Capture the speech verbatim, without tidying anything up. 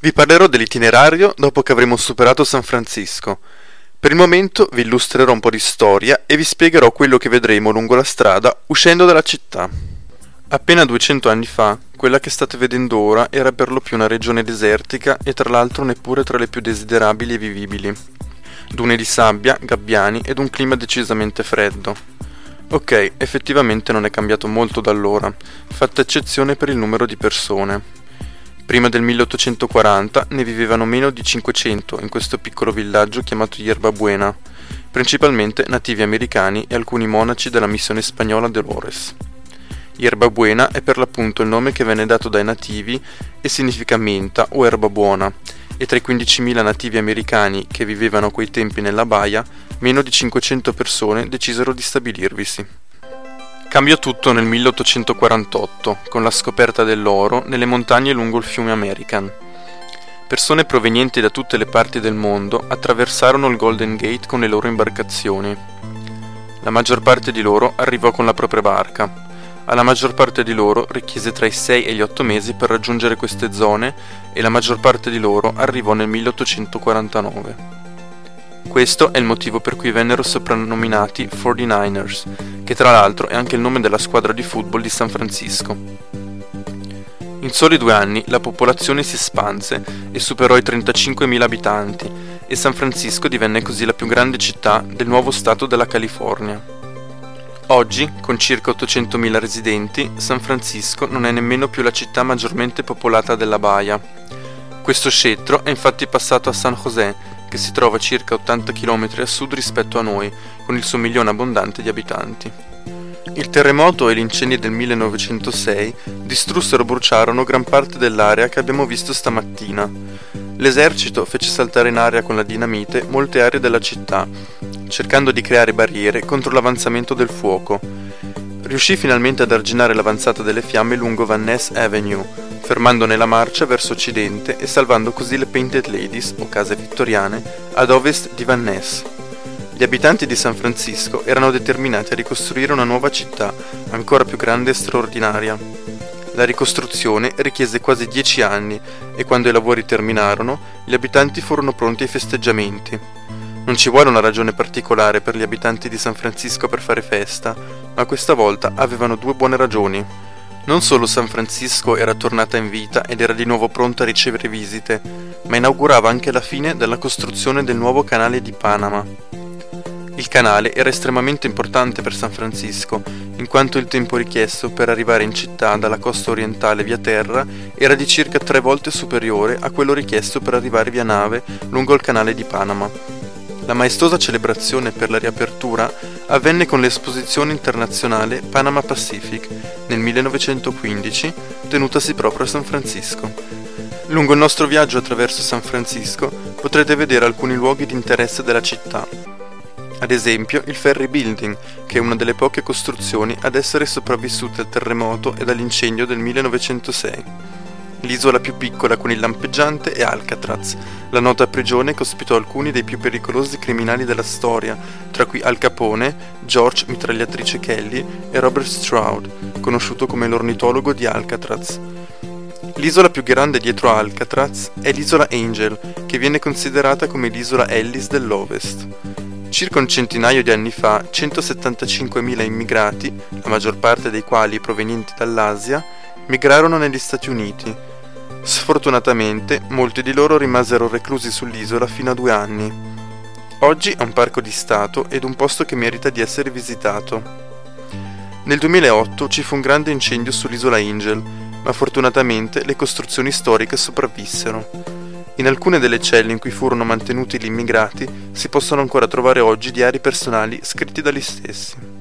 Vi parlerò dell'itinerario dopo che avremo superato San Francisco. Per il momento vi illustrerò un po' di storia e vi spiegherò quello che vedremo lungo la strada uscendo dalla città. Appena duecento anni fa, quella che state vedendo ora era per lo più una regione desertica e tra l'altro neppure tra le più desiderabili e vivibili. Dune di sabbia, gabbiani ed un clima decisamente freddo. Ok, effettivamente non è cambiato molto da allora, fatta eccezione per il numero di persone. Prima del milleottocentoquaranta ne vivevano meno di cinquecento in questo piccolo villaggio chiamato Yerba Buena, principalmente nativi americani e alcuni monaci della missione spagnola Dolores. Yerba Buena è per l'appunto il nome che venne dato dai nativi e significa menta o erba buona, e tra i quindicimila nativi americani che vivevano a quei tempi nella baia, meno di cinquecento persone decisero di stabilirvisi. Cambiò tutto nel milleottocentoquarantotto, con la scoperta dell'oro nelle montagne lungo il fiume American. Persone provenienti da tutte le parti del mondo attraversarono il Golden Gate con le loro imbarcazioni. La maggior parte di loro arrivò con la propria barca. Alla maggior parte di loro richiese tra i sei e gli otto mesi per raggiungere queste zone e la maggior parte di loro arrivò nel milleottocentoquarantanove. Questo è il motivo per cui vennero soprannominati quarantanovers, che tra l'altro è anche il nome della squadra di football di San Francisco. In soli due anni la popolazione si espanse e superò i trentacinquemila abitanti e San Francisco divenne così la più grande città del nuovo stato della California. Oggi, con circa ottocentomila residenti, San Francisco non è nemmeno più la città maggiormente popolata della Baia. Questo scettro è infatti passato a San José, che si trova circa ottanta chilometri a sud rispetto a noi, con il suo milione abbondante di abitanti. Il terremoto e gli incendi del millenovecentosei distrussero e bruciarono gran parte dell'area che abbiamo visto stamattina. L'esercito fece saltare in aria con la dinamite molte aree della città, cercando di creare barriere contro l'avanzamento del fuoco. Riuscì finalmente ad arginare l'avanzata delle fiamme lungo Van Ness Avenue, fermandone la marcia verso occidente e salvando così le Painted Ladies, o case vittoriane, ad ovest di Van Ness. Gli abitanti di San Francisco erano determinati a ricostruire una nuova città, ancora più grande e straordinaria. La ricostruzione richiese quasi dieci anni e quando i lavori terminarono, gli abitanti furono pronti ai festeggiamenti. Non ci vuole una ragione particolare per gli abitanti di San Francisco per fare festa, ma questa volta avevano due buone ragioni. Non solo San Francisco era tornata in vita ed era di nuovo pronta a ricevere visite, ma inaugurava anche la fine della costruzione del nuovo canale di Panama. Il canale era estremamente importante per San Francisco, in quanto il tempo richiesto per arrivare in città dalla costa orientale via terra era di circa tre volte superiore a quello richiesto per arrivare via nave lungo il canale di Panama. La maestosa celebrazione per la riapertura avvenne con l'esposizione internazionale Panama Pacific nel millenovecentoquindici, tenutasi proprio a San Francisco. Lungo il nostro viaggio attraverso San Francisco potrete vedere alcuni luoghi di interesse della città. Ad esempio il Ferry Building, che è una delle poche costruzioni ad essere sopravvissute al terremoto e all'incendio del millenovecentosei. L'isola più piccola con il lampeggiante è Alcatraz, la nota prigione che ospitò alcuni dei più pericolosi criminali della storia, tra cui Al Capone, George Mitragliatrice Kelly e Robert Stroud, conosciuto come l'ornitologo di Alcatraz. L'isola più grande dietro Alcatraz è l'isola Angel, che viene considerata come l'isola Ellis dell'Ovest. Circa un centinaio di anni fa, centosettantacinquemila immigrati, la maggior parte dei quali provenienti dall'Asia, migrarono negli Stati Uniti. Sfortunatamente, molti di loro rimasero reclusi sull'isola fino a due anni. Oggi è un parco di stato ed un posto che merita di essere visitato. Nel duemilaotto ci fu un grande incendio sull'isola Angel, ma fortunatamente le costruzioni storiche sopravvissero. In alcune delle celle in cui furono mantenuti gli immigrati si possono ancora trovare oggi diari personali scritti dagli stessi.